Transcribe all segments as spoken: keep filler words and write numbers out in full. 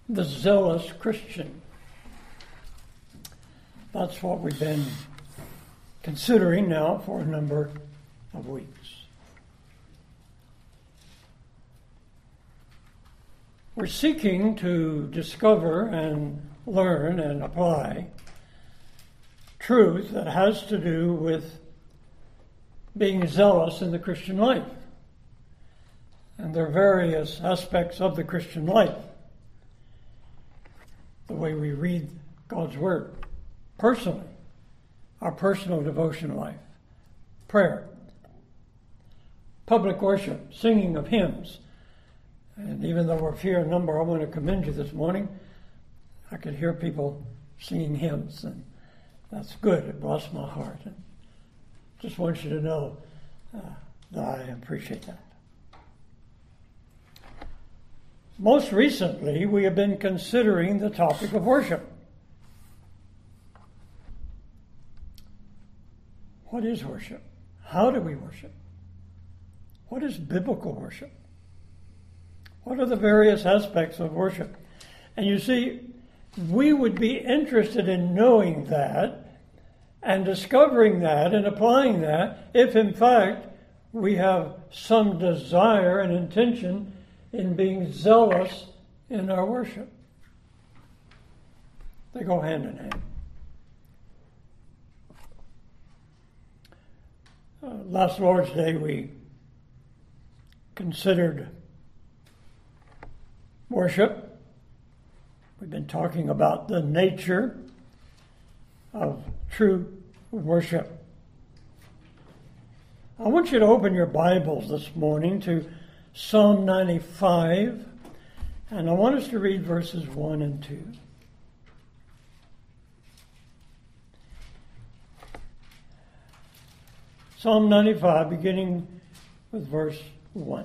the zealous Christian. That's what we've been considering now for a number of weeks. We're seeking to discover and learn and apply truth that has to do with being zealous in the Christian life. And there are various aspects of the Christian life. The way we read God's Word, personally, our personal devotional life, prayer, public worship, singing of hymns. And even though we're few in number, I want to commend you this morning. I could hear people singing hymns, and that's good. It blessed my heart. And just want you to know uh, that I appreciate that. Most recently, we have been considering the topic of worship. What is worship? How do we worship? What is biblical worship? What are the various aspects of worship? And you see, we would be interested in knowing that and discovering that and applying that if, in fact, we have some desire and intention in being zealous in our worship. They go hand in hand. Uh, last Lord's Day, we considered worship. We've been talking about the nature of true worship. I want you to open your Bibles this morning to Psalm ninety-five, and I want us to read verses one and two. Psalm ninety-five, beginning with verse one.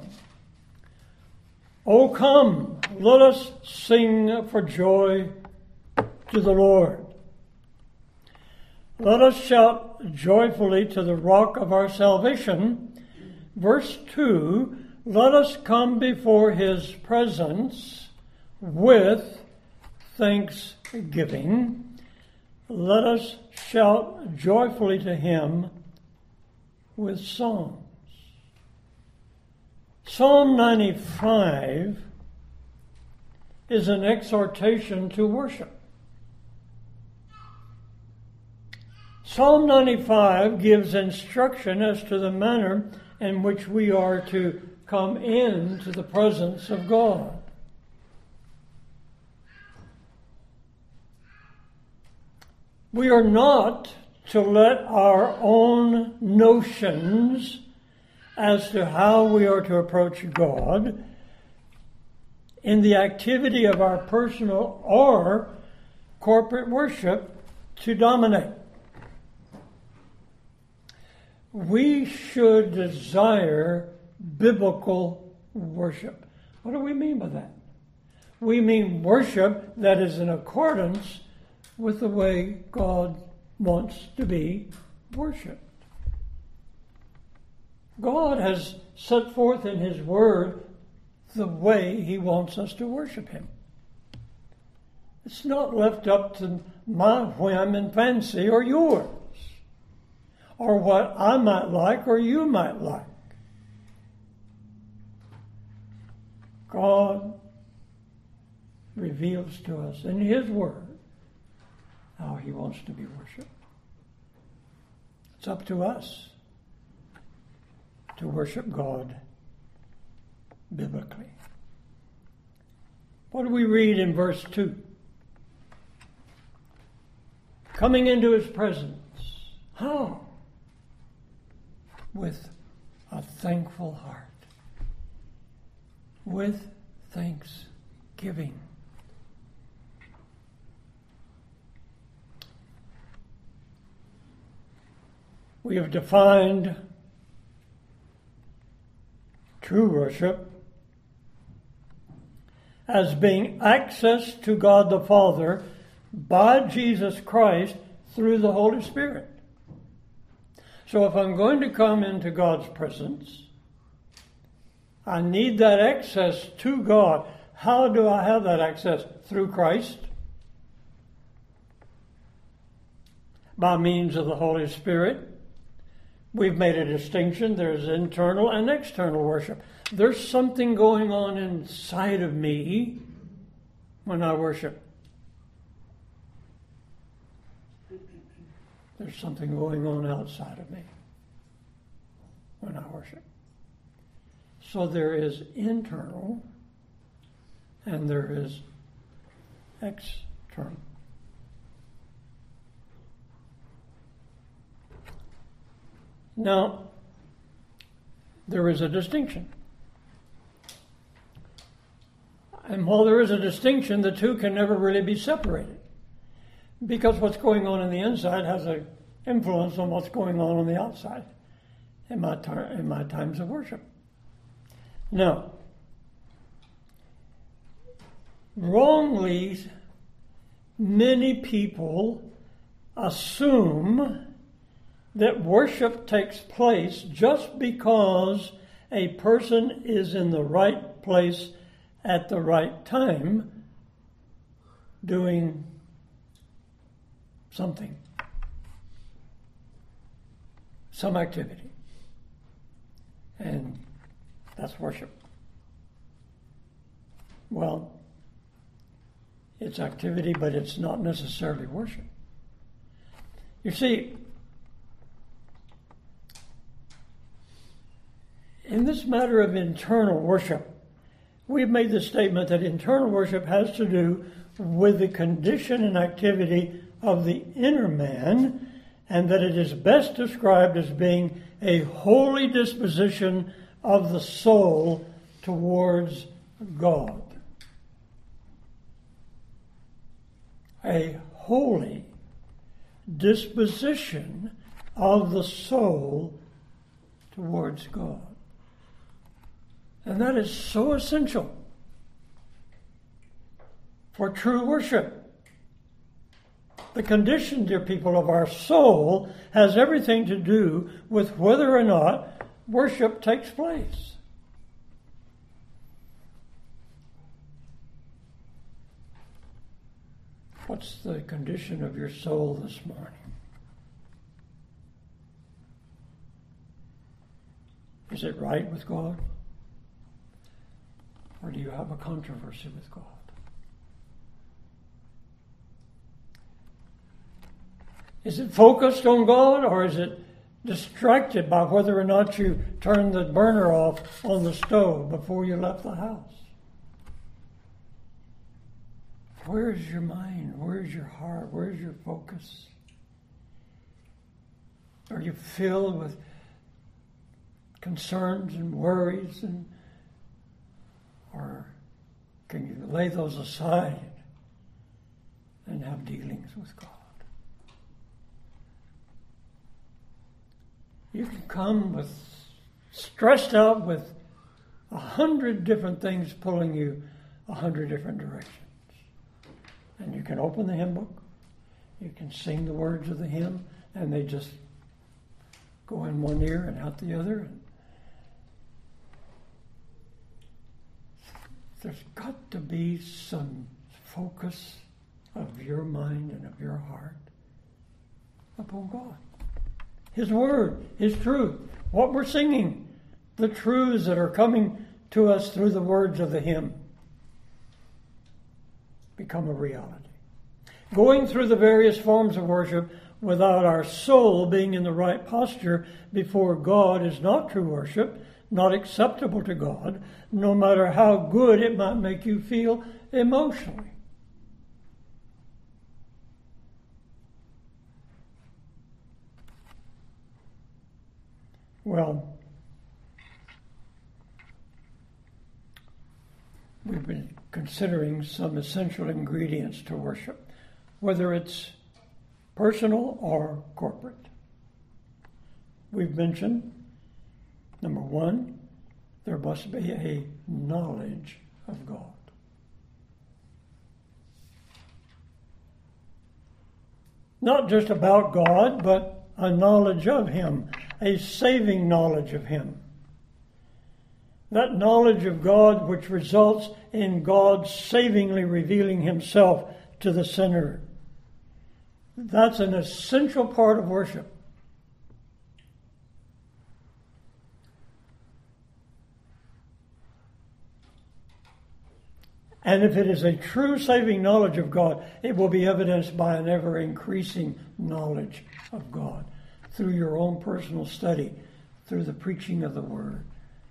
O come, let us sing for joy to the Lord. Let us shout joyfully to the rock of our salvation. Verse two, let us come before his presence with thanksgiving. Let us shout joyfully to him with songs. Psalm ninety-five is an exhortation to worship. Psalm ninety-five gives instruction as to the manner in which we are to come into the presence of God. We are not to let our own notions as to how we are to approach God in the activity of our personal or corporate worship to dominate. We should desire biblical worship. What do we mean by that? We mean worship that is in accordance with the way God wants to be worshipped. God has set forth in his word the way he wants us to worship him. It's not left up to my whim and fancy or yours, or what I might like or you might like. God reveals to us in his word how he wants to be worshipped. It's up to us to worship God biblically. What do we read in verse two? Coming into his presence. How? With a thankful heart. With thanksgiving. We have defined true worship as being access to God the Father by Jesus Christ through the Holy Spirit. So if I'm going to come into God's presence, I need that access to God. How do I have that access? Through Christ, by means of the Holy Spirit. We've made a distinction. There's internal and external worship. There's something going on inside of me when I worship. There's something going on outside of me when I worship. So there is internal and there is external. Now, there is a distinction. And while there is a distinction, the two can never really be separated. Because what's going on in the inside has an influence on what's going on on the outside in my, tar- in my times of worship. Now, wrongly, many people assume that worship takes place just because a person is in the right place at the right time doing something, some activity. And that's worship. Well, it's activity, but it's not necessarily worship. You see, in this matter of internal worship, we've made the statement that internal worship has to do with the condition and activity of the inner man, and that it is best described as being a holy disposition of the soul towards God. A holy disposition of the soul towards God. And that is so essential for true worship. The condition, dear people, of our soul has everything to do with whether or not worship takes place. What's the condition of your soul this morning? Is it right with God? Or do you have a controversy with God? Is it focused on God, or is it distracted by whether or not you turned the burner off on the stove before you left the house? Where is your mind? Where is your heart? Where is your focus? Are you filled with concerns and worries, and or can you lay those aside and have dealings with God? You can come with stressed out with a hundred different things pulling you a hundred different directions. And you can open the hymn book, you can sing the words of the hymn, and they just go in one ear and out the other. And there's got to be some focus of your mind and of your heart upon God. His Word, His truth, what we're singing, the truths that are coming to us through the words of the hymn become a reality. Going through the various forms of worship without our soul being in the right posture before God is not true worship, not acceptable to God, no matter how good it might make you feel emotionally. Well, we've been considering some essential ingredients to worship, whether it's personal or corporate. We've mentioned, number one, there must be a knowledge of God. Not just about God, but a knowledge of Him, a saving knowledge of Him. that knowledge of God which results in God savingly revealing himself to the sinner. That's an essential part of worship. And if it is a true saving knowledge of God, it will be evidenced by an ever-increasing knowledge of God through your own personal study, through the preaching of the Word.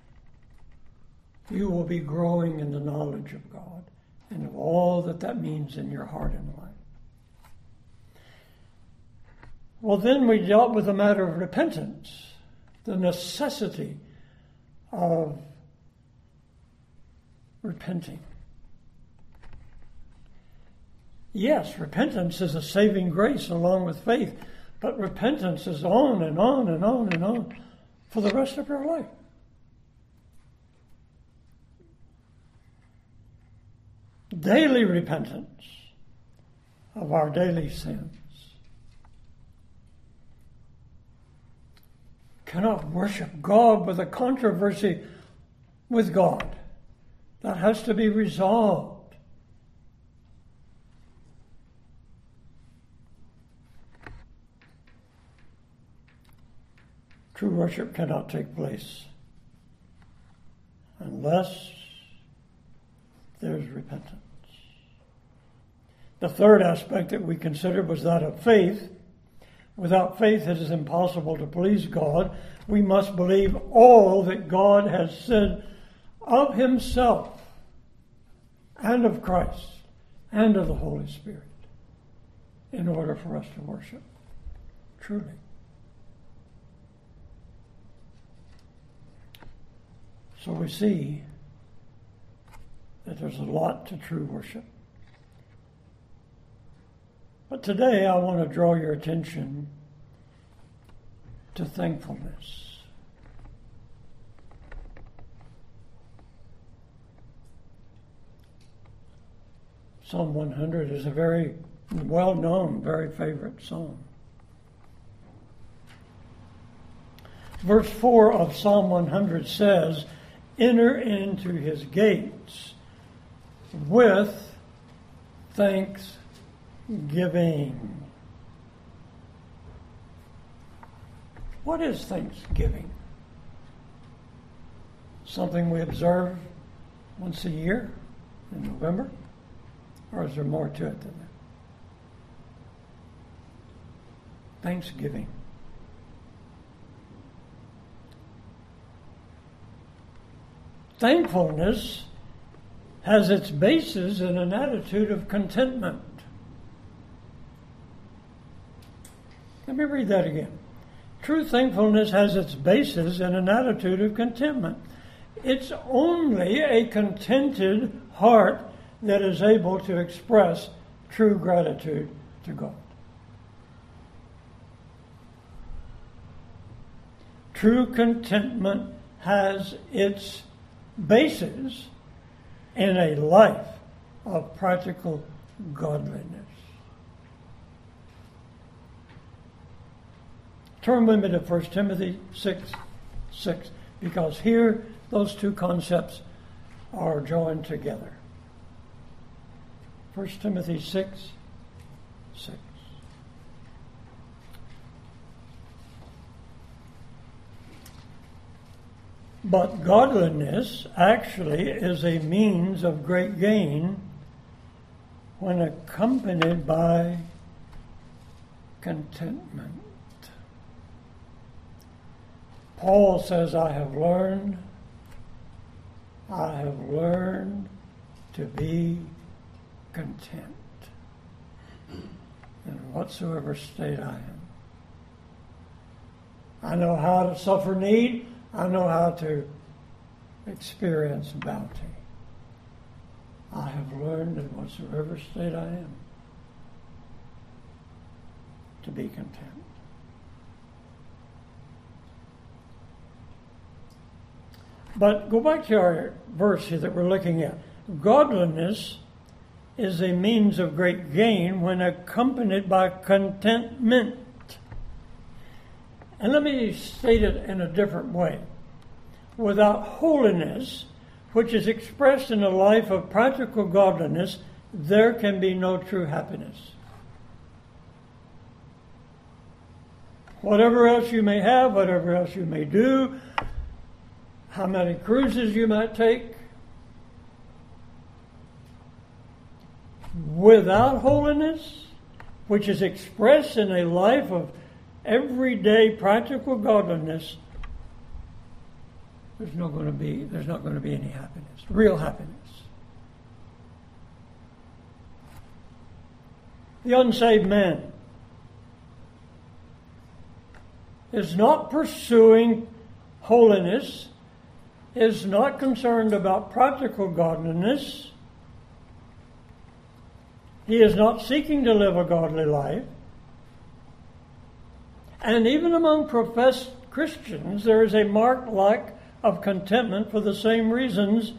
You will be growing in the knowledge of God and of all that that means in your heart and life. Well, then we dealt with the matter of repentance, the necessity of repenting. Yes, repentance is a saving grace along with faith, but repentance is on and on and on and on for the rest of your life. Daily repentance of our daily sins. Cannot worship God with a controversy with God. That has to be resolved. True worship cannot take place unless there's repentance. The third aspect that we considered was that of faith. Without faith, it is impossible to please God. We must believe all that God has said of himself and of Christ and of the Holy Spirit in order for us to worship truly. So we see that there's a lot to true worship. But today I want to draw your attention to thankfulness. Psalm one hundred is a very well-known, very favorite psalm. Verse four of Psalm one hundred says, "Enter into his gates with thanksgiving." What is Thanksgiving? Something we observe once a year in November? Or is there more to it than that? Thanksgiving. Thankfulness has its basis in an attitude of contentment. Let me read that again. True thankfulness has its basis in an attitude of contentment. It's only a contented heart that is able to express true gratitude to God. True contentment has its basis in a life of practical godliness. Turn with me to First Timothy six six, because here those two concepts are joined together. First Timothy six six. But godliness actually is a means of great gain when accompanied by contentment. Paul says, I have learned, I have learned to be content in whatsoever state I am. I know how to suffer need. I know how to experience bounty. I have learned in whatsoever state I am to be content. But go back to our verse here that we're looking at. Godliness is a means of great gain when accompanied by contentment. And let me state it in a different way. without holiness, which is expressed in a life of practical godliness, there can be no true happiness. Whatever else you may have, whatever else you may do, how many cruises you might take, without holiness, which is expressed in a life of everyday practical godliness, there's not going to be there's not going to be any happiness, real happiness. The unsaved man is not pursuing holiness, is not concerned about practical godliness. He is not seeking to live a godly life. And even among professed Christians, there is a marked lack of contentment for the same reasons.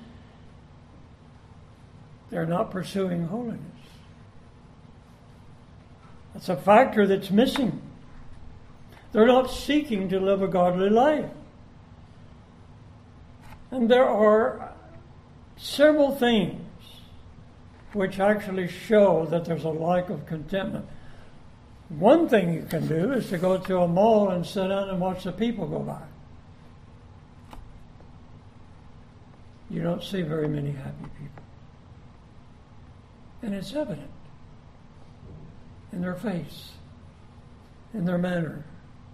They're not pursuing holiness. That's a factor that's missing. They're not seeking to live a godly life. And there are several things which actually show that there's a lack of contentment. One thing you can do is to go to a mall and sit down and watch the people go by. You don't see very many happy people. And it's evident in their face, in their manner.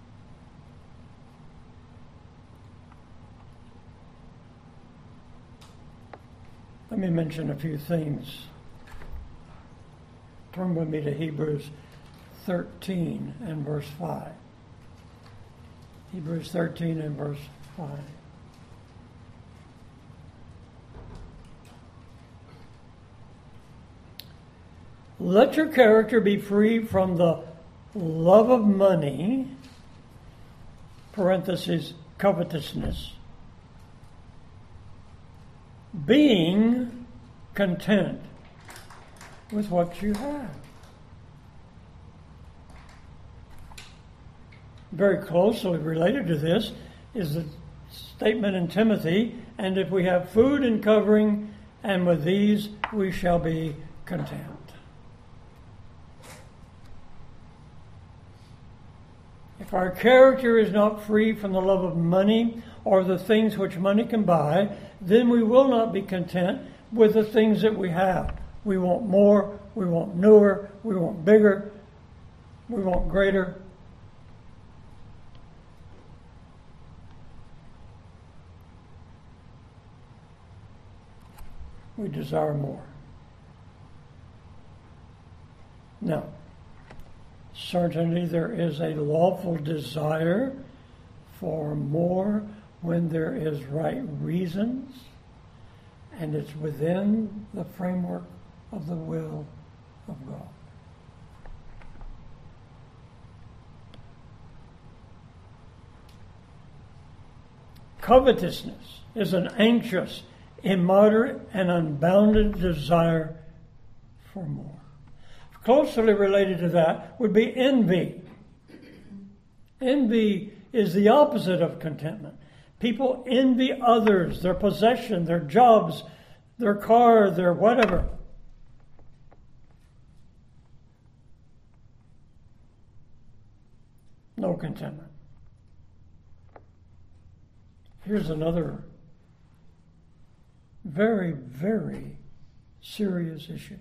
Let me mention a few things. Turn with me to Hebrews thirteen and verse five. Hebrews thirteen and verse five. Let your character be free from the love of money, parenthesis, covetousness, being content with what you have. Very closely related to this is the statement in Timothy, and if we have food and covering, and with these we shall be content. If our character is not free from the love of money or the things which money can buy, then we will not be content with the things that we have. We want more, we want newer, we want bigger, we want greater. We desire more. Now, certainly there is a lawful desire for more when there is right reasons, and it's within the framework of the will of God. Covetousness is an anxious, immoderate, and unbounded desire for more. Closely related to that would be envy. Envy is the opposite of contentment. People envy others, their possession, their jobs, their car, their whatever. No contentment. Here's another very, very serious issue.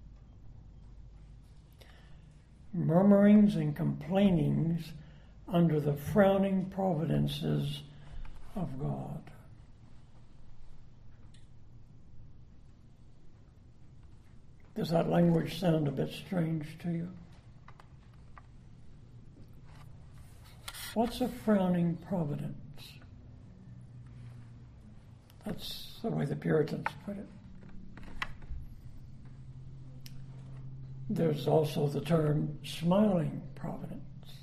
Murmurings and complainings under the frowning providences of God. Does that language sound a bit strange to you? What's a frowning providence? That's the way the Puritans put it. There's also the term smiling providence.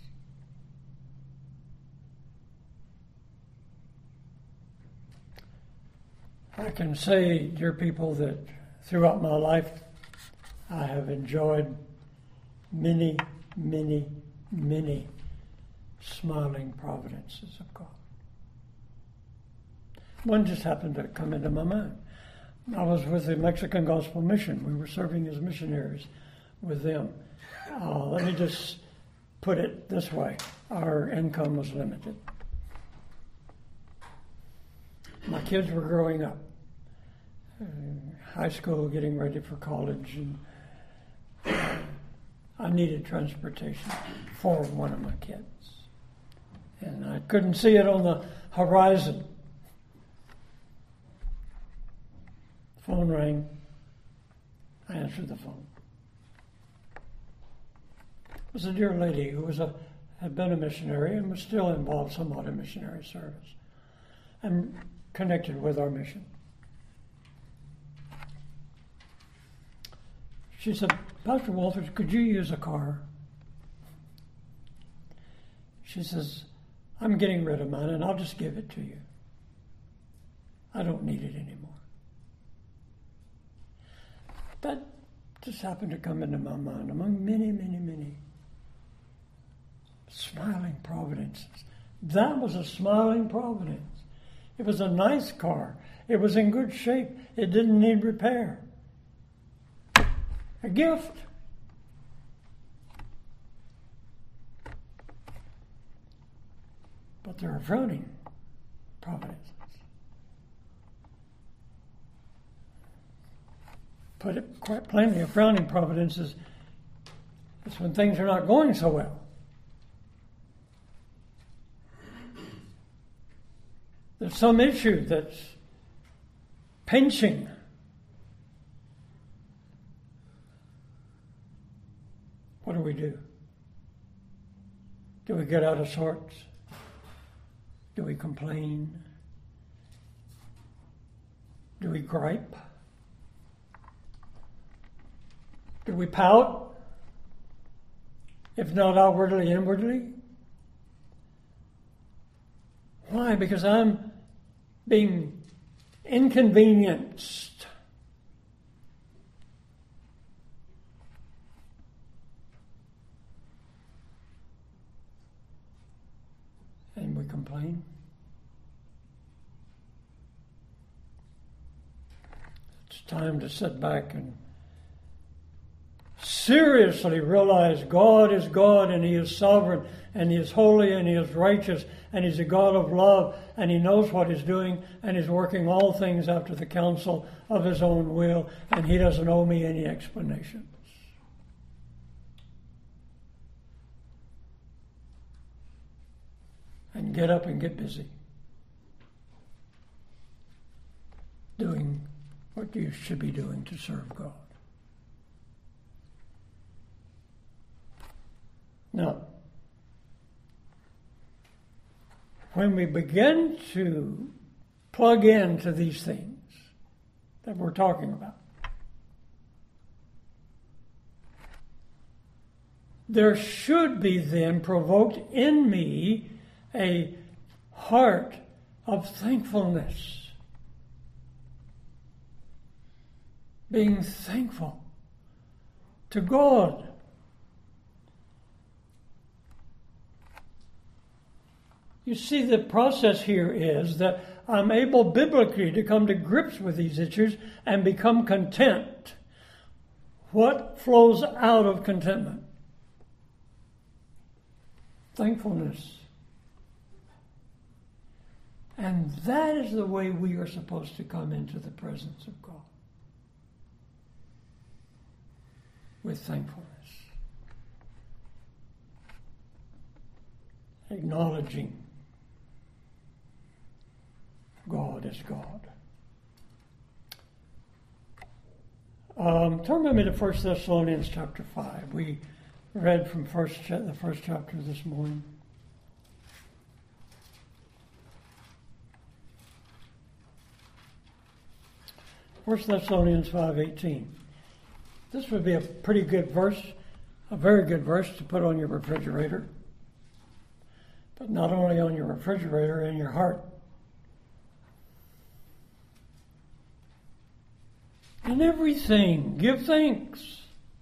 I can say, dear people, that throughout my life I have enjoyed many, many, many smiling providences of God. one just happened to come into my mind. I was with the Mexican Gospel Mission. We were serving as missionaries with them. Uh, let me just put it this way. Our income was limited. My kids were growing up. Uh, high school, getting ready for college. And uh, I needed transportation for one of my kids. And I couldn't see it on the horizon. Phone rang. I answered the phone. It was a dear lady who was a had been a missionary and was still involved somewhat in missionary service and connected with our mission. She said, Pastor Walters, could you use a car? She says, I'm getting rid of mine and I'll just give it to you. I don't need it anymore. That just happened to come into my mind among many, many, many smiling providences. That was a smiling providence. It was a nice car. It was in good shape. It didn't need repair. A gift. But there are frowning providences. Put it quite plainly, a frowning providence is, is when things are not going so well. There's some issue that's pinching. What do we do? Do we get out of sorts? Do we complain? Do we gripe? Do we pout? If not outwardly, inwardly? Why? Because I'm being inconvenienced. And we complain. It's time to sit back and seriously realize God is God and He is sovereign and He is holy and He is righteous and He's a God of love and He knows what He's doing and He's working all things after the counsel of His own will and He doesn't owe me any explanations. And get up and get busy doing what you should be doing to serve God. Now, when we begin to plug into these things that we're talking about, there should be then provoked in me a heart of thankfulness. Being thankful to God. You see, the process here is that I'm able biblically to come to grips with these issues and become content. What flows out of contentment? Thankfulness. And that is the way we are supposed to come into the presence of God. With thankfulness. Acknowledging God is God. Um, turn with me to First Thessalonians chapter five. We read from first cha- the first chapter this morning. First Thessalonians five eighteen. This would be a pretty good verse, a very good verse to put on your refrigerator. But not only on your refrigerator, in your heart. In everything, give thanks.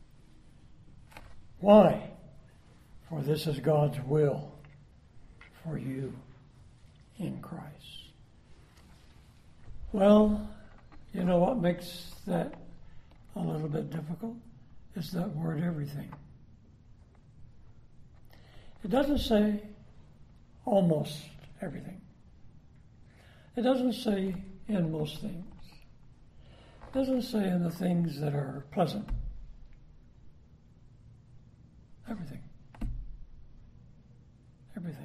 Why? For this is God's will for you in Christ. Well, you know what makes that a little bit difficult? Is that word everything. It doesn't say almost everything. It doesn't say in most things. It doesn't say in the things that are pleasant. Everything. Everything.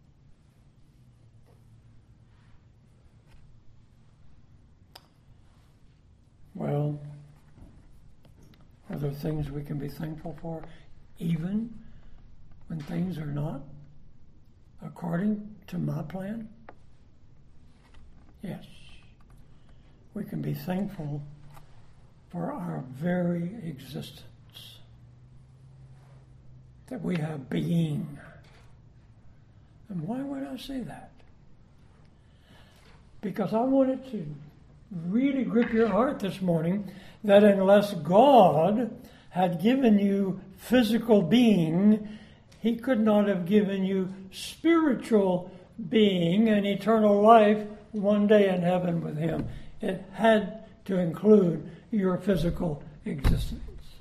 Well, are there things we can be thankful for even when things are not according to my plan? Yes. We can be thankful for our very existence. That we have being. And why would I say that? Because I wanted to really grip your heart this morning that unless God had given you physical being, He could not have given you spiritual being and eternal life one day in heaven with Him. It had to include your physical existence.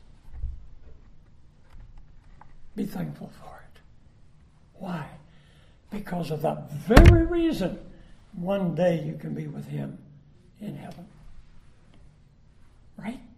Be thankful for it. Why? Because of that very reason, one day you can be with Him in heaven. Right?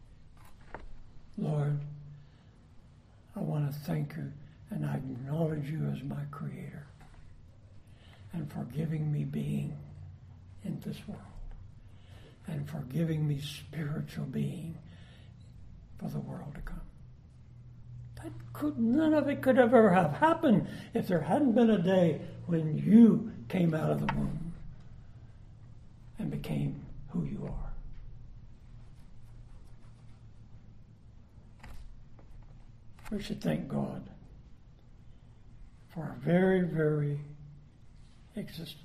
Lord, I want to thank You and I acknowledge You as my Creator and for giving me being in this world and for giving me spiritual being for the world to come. That could, none of it could ever have happened if there hadn't been a day when You came out of the womb and became who You are. We should thank God for our very, very existence.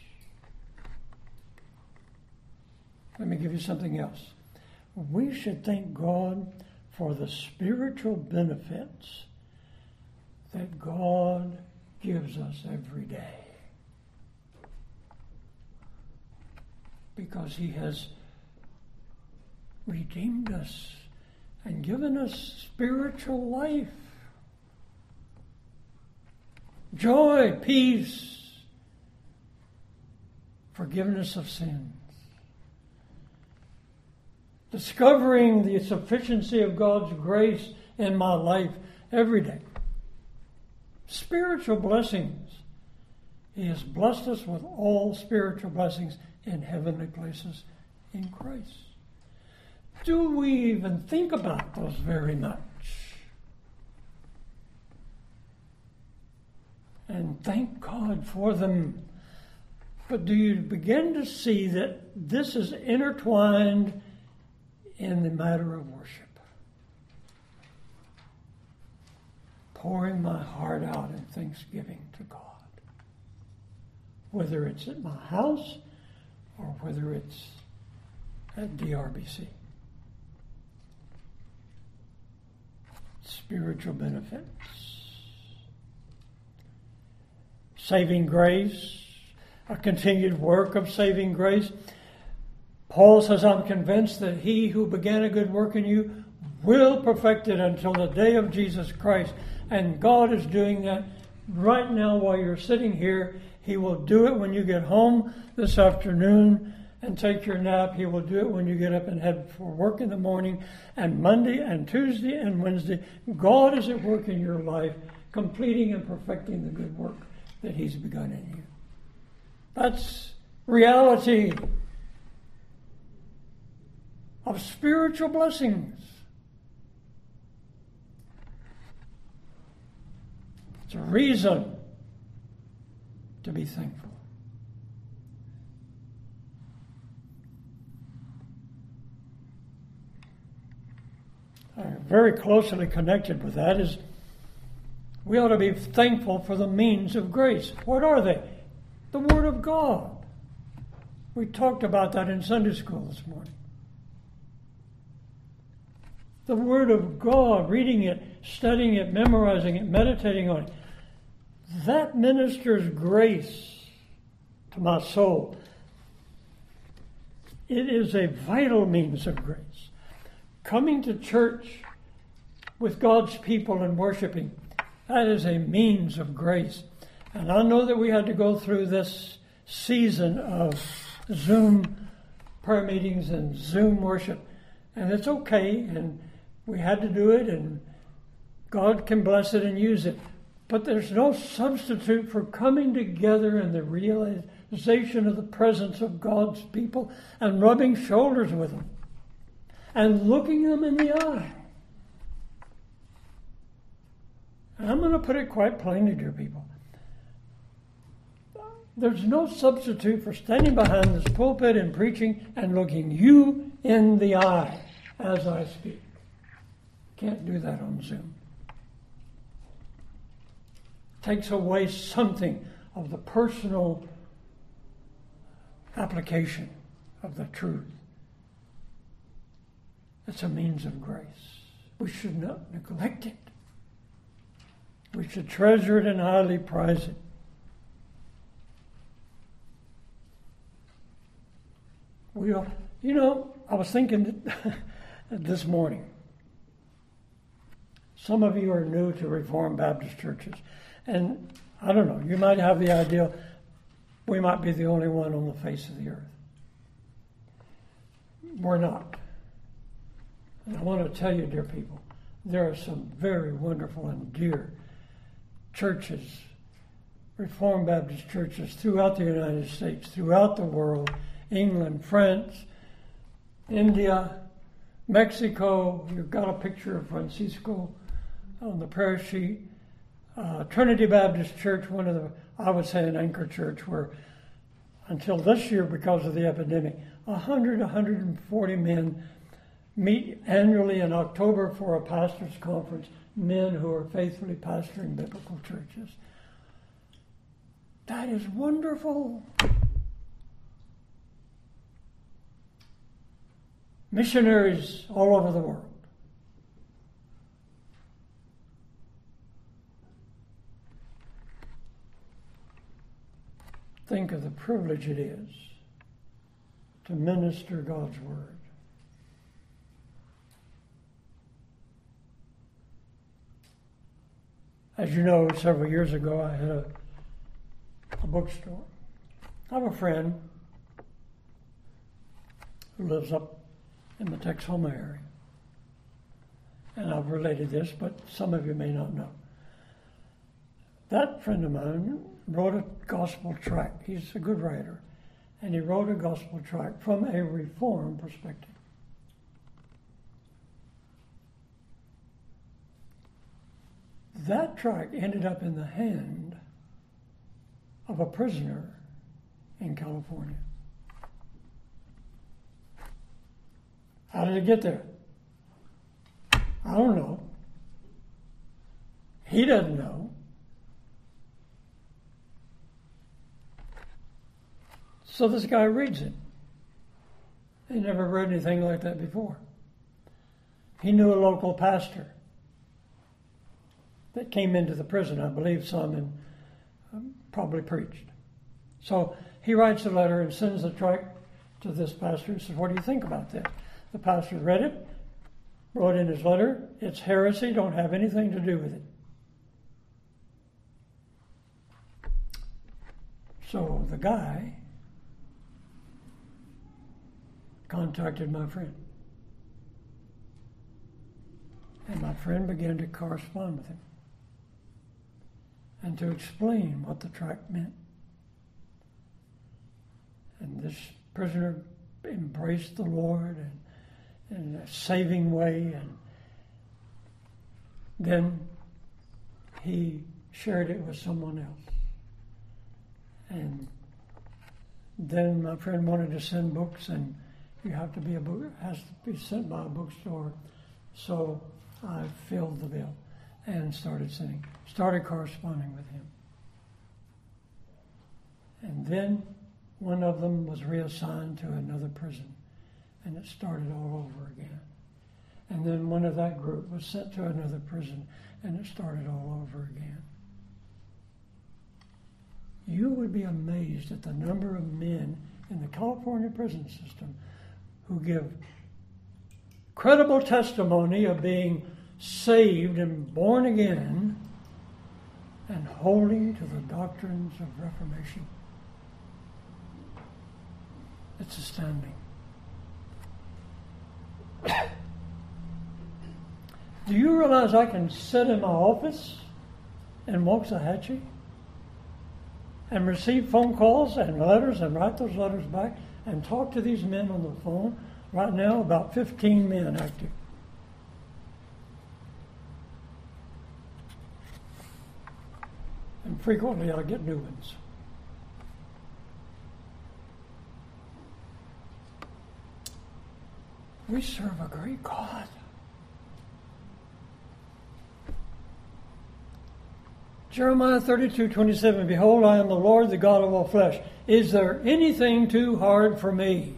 Let me give you something else. We should thank God for the spiritual benefits that God gives us every day. Because He has redeemed us and given us spiritual life. Joy, peace, forgiveness of sins. Discovering the sufficiency of God's grace in my life every day. Spiritual blessings. He has blessed us with all spiritual blessings in heavenly places in Christ. Do we even think about those very much? And thank God for them. But do you begin to see that this is intertwined in the matter of worship? Pouring my heart out in thanksgiving to God. Whether it's at my house or whether it's at D R B C. Spiritual benefits. Saving grace. A continued work of saving grace. Paul says, I'm convinced that He who began a good work in you will perfect it until the day of Jesus Christ. And God is doing that right now while you're sitting here. He will do it when you get home this afternoon and take your nap. He will do it when you get up and head for work in the morning. And Monday and Tuesday and Wednesday, God is at work in your life, completing and perfecting the good work that He's begun in you. That's reality of spiritual blessings. It's a reason to be thankful. Uh, very closely connected with that is we ought to be thankful for the means of grace. What are they? The Word of God. We talked about that in Sunday school this morning. The Word of God, reading it, studying it, memorizing it, meditating on it. That ministers grace to my soul. It is a vital means of grace. Coming to church with God's people and worshiping, that is a means of grace. And I know that we had to go through this season of Zoom prayer meetings and Zoom worship, and it's okay, and we had to do it, and God can bless it and use it. But there's no substitute for coming together in the realization of the presence of God's people and rubbing shoulders with them and looking them in the eye. And I'm going to put it quite plainly, dear people. There's no substitute for standing behind this pulpit and preaching and looking you in the eye as I speak. Can't do that on Zoom. Takes away something of the personal application of the truth. It's a means of grace. We should not neglect it. We should treasure it and highly prize it. We are, you know, I was thinking this morning, some of you are new to Reformed Baptist churches. And I don't know, you might have the idea we might be the only one on the face of the earth. We're not. And I want to tell you, dear people, there are some very wonderful and dear churches, Reformed Baptist churches throughout the United States, throughout the world, England, France, India, Mexico. You've got a picture of Francisco on the prayer sheet. Uh, Trinity Baptist Church, one of the, I would say, an anchor church where until this year, because of the epidemic, one hundred, one hundred forty men meet annually in October for a pastor's conference, men who are faithfully pastoring biblical churches. That is wonderful. Missionaries all over the world. Think of the privilege it is to minister God's word. As you know, several years ago, I had a, a bookstore. I have a friend who lives up in the Texoma area. And I've related this, but some of you may not know. That friend of mine wrote a gospel tract. He's a good writer. And he wrote a gospel tract from a Reformed perspective. That tract ended up in the hand of a prisoner in California. How did it get there? I don't know. He doesn't know. So this guy reads it. He never read anything like that before. He knew a local pastor that came into the prison. I believe some and um, probably preached. So he writes a letter and sends the tract to this pastor and says, "What do you think about this?" The pastor read it, wrote in his letter, "It's heresy, don't have anything to do with it." So the guy contacted my friend. And my friend began to correspond with him and to explain what the tract meant. And this prisoner embraced the Lord and, in a saving way, and then he shared it with someone else. And then my friend wanted to send books, and you have to be a book, has to be sent by a bookstore. So I filled the bill and started sending, started corresponding with him. And then one of them was reassigned to another prison, and it started all over again. And then one of that group was sent to another prison, and it started all over again. You would be amazed at the number of men in the California prison system who give credible testimony of being saved and born again and holding to the doctrines of Reformation. It's astounding. Do you realize I can sit in my office in Waxahachie and receive phone calls and letters and write those letters back and talk to these men on the phone? Right now, about fifteen men active. And frequently I get new ones. We serve a great God. Jeremiah thirty-two twenty-seven, Behold, I am the Lord, the God of all flesh. Is there anything too hard for me?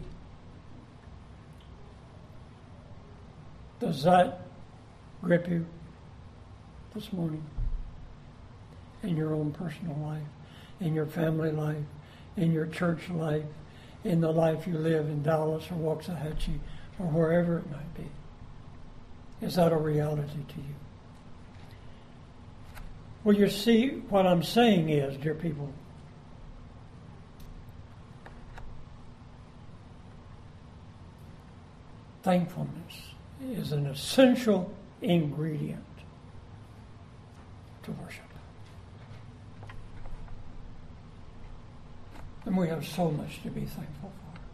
Does that grip you this morning? In your own personal life, in your family life, in your church life, in the life you live in Dallas or Waxahachie or wherever it might be. Is that a reality to you? Well, you see, what I'm saying is, dear people, thankfulness is an essential ingredient to worship. And we have so much to be thankful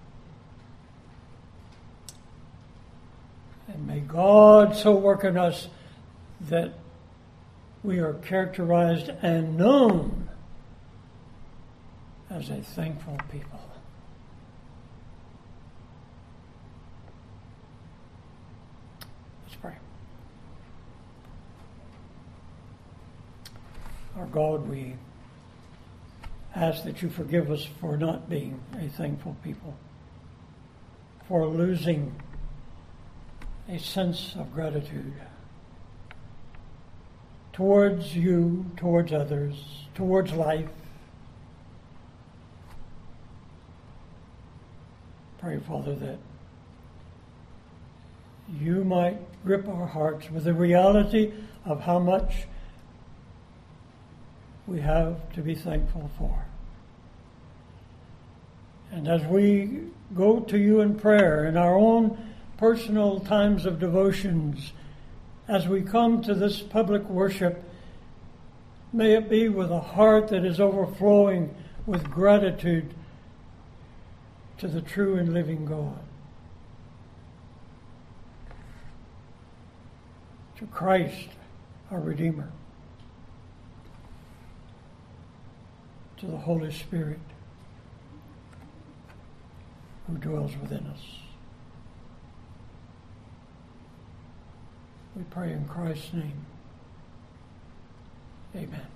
for. And may God so work in us that we are characterized and known as a thankful people. Let's pray. Our God, we ask that you forgive us for not being a thankful people, for losing a sense of gratitude towards you, towards others, towards life. Pray, Father, that you might grip our hearts with the reality of how much we have to be thankful for. And as we go to you in prayer, in our own personal times of devotions, as we come to this public worship, may it be with a heart that is overflowing with gratitude to the true and living God, to Christ, our Redeemer, to the Holy Spirit who dwells within us. We pray in Christ's name. Amen.